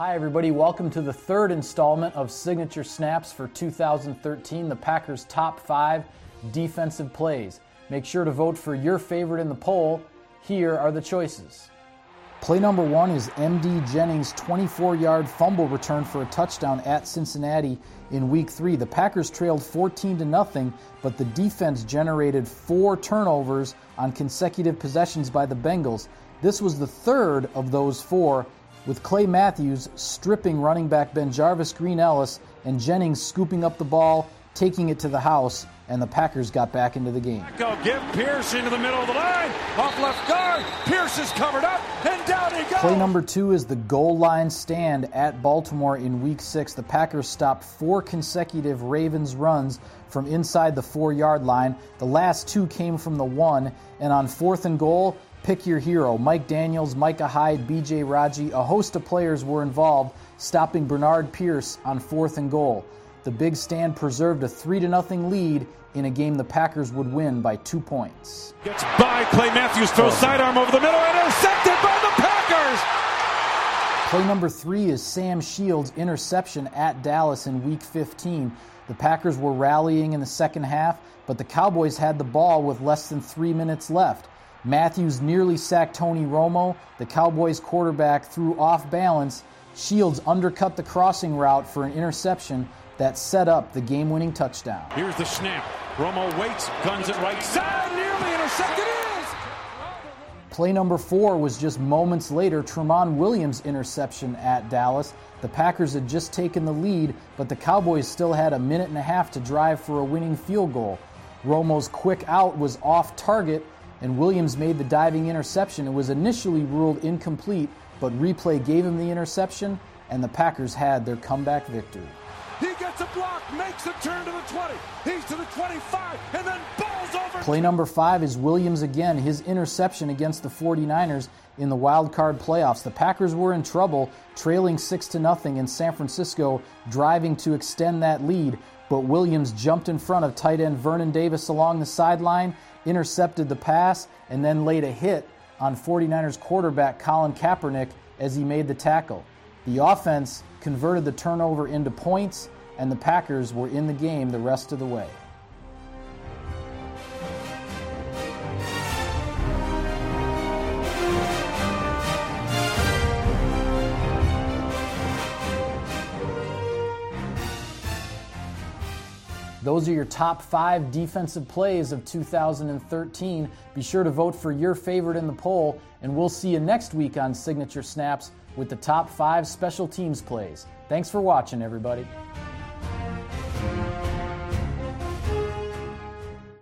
Hi everybody, welcome to the third installment of Signature Snaps for 2013, the Packers' top 5 defensive plays. Make sure to vote for your favorite in the poll. Here are the choices. Play number 1 is M.D. Jennings' 24-yard fumble return for a touchdown at Cincinnati in Week 3. The Packers trailed 14-0, but the defense generated 4 turnovers on consecutive possessions by the Bengals. This was the third of those 4, with Clay Matthews stripping running back BenJarvus Green-Ellis and Jennings scooping up the ball, taking it to the house, and the Packers got back into the game. Go give Pierce into the middle of the line, off left guard, Pierce is covered up, and down he goes. Play number 2 is the goal line stand at Baltimore in Week 6. The Packers stopped 4 consecutive Ravens runs from inside the 4-yard line. The last 2 came from the 1, and on 4th and goal, pick your hero. Mike Daniels, Micah Hyde, B.J. Raji, a host of players were involved, stopping Bernard Pierce on 4th and goal. The big stand preserved a 3-0 lead in a game the Packers would win by 2 points. Gets by Clay Matthews, throws sidearm over the middle, intercepted by the Packers! Play number 3 is Sam Shields' interception at Dallas in Week 15. The Packers were rallying in the second half, but the Cowboys had the ball with less than 3 minutes left. Matthews nearly sacked Tony Romo. The Cowboys quarterback threw off balance. Shields undercut the crossing route for an interception that set up the game-winning touchdown. Here's the snap. Romo waits, guns it right side, nearly intercepted. Play number 4 was just moments later, Tramon Williams' interception at Dallas. The Packers had just taken the lead, but the Cowboys still had a minute and a half to drive for a winning field goal. Romo's quick out was off target, and Williams made the diving interception. It was initially ruled incomplete, but replay gave him the interception, and the Packers had their comeback victory. He gets a block, makes a turn to the 20. He's to the 25, and then balls over. Play number 5 is Williams again, his interception against the 49ers in the wild card playoffs. The Packers were in trouble, trailing 6-0 in San Francisco, driving to extend that lead, but Williams jumped in front of tight end Vernon Davis along the sideline, intercepted the pass, and then laid a hit on 49ers quarterback Colin Kaepernick as he made the tackle. The offense converted the turnover into points, and the Packers were in the game the rest of the way. Those are your top 5 defensive plays of 2013. Be sure to vote for your favorite in the poll, and we'll see you next week on Signature Snaps with the top 5 special teams plays. Thanks for watching, everybody.